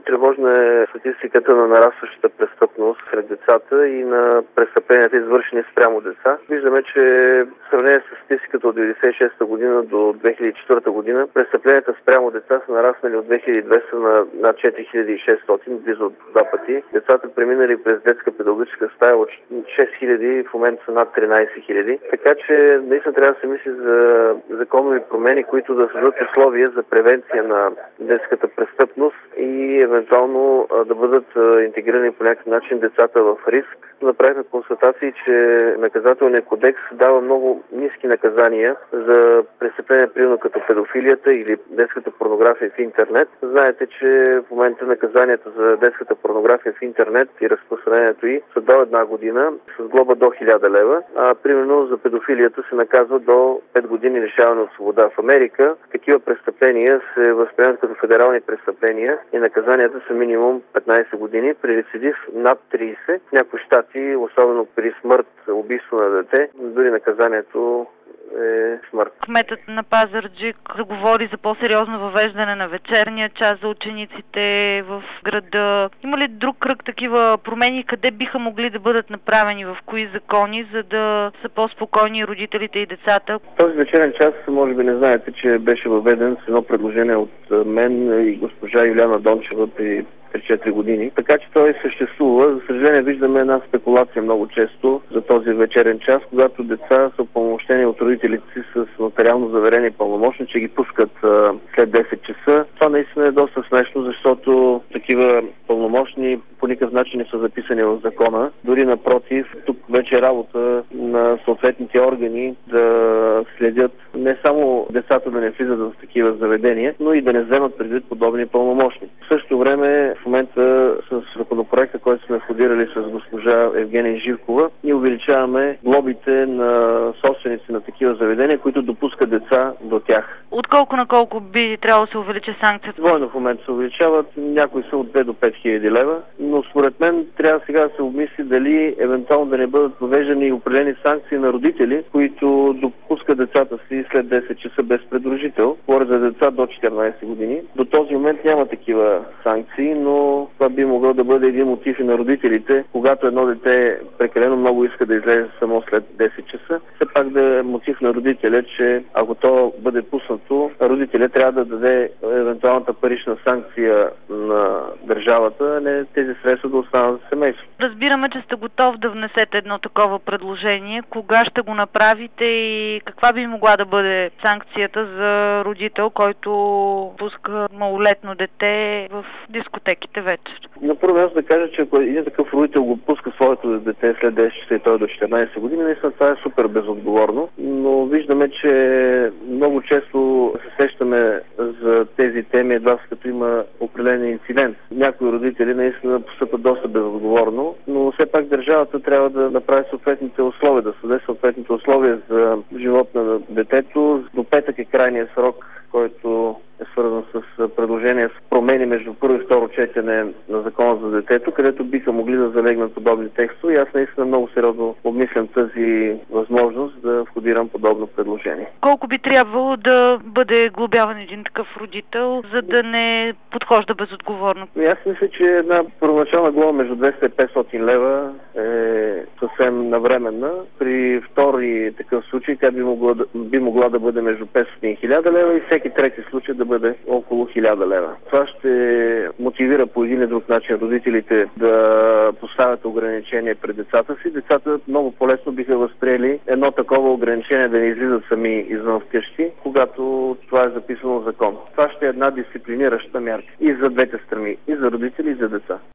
Тревожна е статистиката на нарастващата престъпност сред децата и на престъпленията, извършени спрямо деца. Виждаме, че в сравнение с статистиката от 1996 година до 2004 година, престъпленията спрямо деца са нараснали от 2200 на над 4600, близо 2 пъти. Децата преминали през детска педагогическа стая от 6000, в момента са над 13 000. Така че наистина трябва да се мисли за законови промени, които да създадат условия за превенция на детската престъпност и евентуално да бъдат интегрирани по някакъв начин децата в риск. Направихме констатации, че наказателният кодекс дава много ниски наказания за престъпления, примерно като педофилията или детската порнография в интернет. Знаете, че в момента наказанията за детската порнография в интернет и разпространението й са до 1 година с глоба до 1000 лева, а примерно за педофилията се наказва до 5 години лишаване от свобода. В Америка такива престъпления се възприемат като федерални престъпления и наказанията са минимум 15 години, при рецидив над 30. В някои щати, особено при смърт, убийство на дете, дори наказанието е смърт. Кметът на Пазарджик заговори за по-сериозно въвеждане на вечерния час за учениците в града. Има ли друг кръг такива промени, къде биха могли да бъдат направени, в кои закони, за да са по-спокойни родителите и децата? Този вечерен час, може би не знаете, че беше въведен с едно предложение от мен и госпожа Юлиана Дончева при 3-4 години. Така че той съществува. За съжаление виждаме една спекулация много често за този вечерен час, когато деца са упълномощени от родителите си с нотариално заверени пълномощни, че ги пускат след 10 часа. Това наистина е доста смешно, защото такива пълномощни по никакъв начин не са записани в закона. Дори напротив, тук вече е работа на съответните органи да следят не само децата да не влизат в такива заведения, но и да не вземат предвид подобни пълномощни. В същото време в момента с законопроекта, който сме входирали с госпожа Евгения Живкова, ние увеличаваме глобите на собственици на такива заведения, които допускат деца до тях. От колко на колко би трябвало да се увеличи санкцията? Двойно в момента се увеличават, някои са от 2 до 5 хиляди лева, но според мен трябва сега да се обмисли дали евентуално да не бъдат въвеждани определени санкции на родители, които допускат децата си след 10 часа без придружител. Говоря за деца до 14 години. До този момент няма такива санкции, но това би могло да бъде един мотив и на родителите, когато едно дете прекалено много иска да излезе само след 10 часа, все пак да е мотив на родителя, че ако то бъде пуснато, родителя трябва да даде евентуалната парична санкция на държавата, а не тези средства да останат за семейство. Разбираме, че сте готов да внесете едно такова предложение. Кога ще го направите и каква би могла да бъде санкцията за родител, който пуска малолетно дете в дискотеките вечер? На първо място да кажа, че ако един такъв родител го пуска своето дете след 10 часа и той до 14 години, наистина това е супер безотговорно, но виждаме, че много често се сещаме за тези теми едва като има определен инцидент. Някои родители наистина постъпват доста безотговорно, но все пак държавата трябва да направи съответните условия, да създаде съответните условия за живот на детето. До петък е крайният срок, който е свързан с предложение с промени между първо и второ четене на Закона за детето, където биха могли да залегнат подобни текстове. И аз наистина много сериозно обмислям тази възможност да входирам подобно предложение. Колко би трябвало да бъде глобяван един такъв родител, за да не подхожда безотговорно? Аз мисля, че една първоначална глоба между 200 и 500 лева е съвсем навременна. При втори такъв случай тя би могла да бъде между 500 и 1000 лева и всеки трети случай да бъде около 1000 лева. Това ще мотивира по един или друг начин родителите да поставят ограничения пред децата си. Децата много по-лесно биха възприели едно такова ограничение да не излизат сами извън вкъщи, когато това е записано в закон. Това ще е една дисциплинираща мярка и за двете страни, и за родители, и за деца.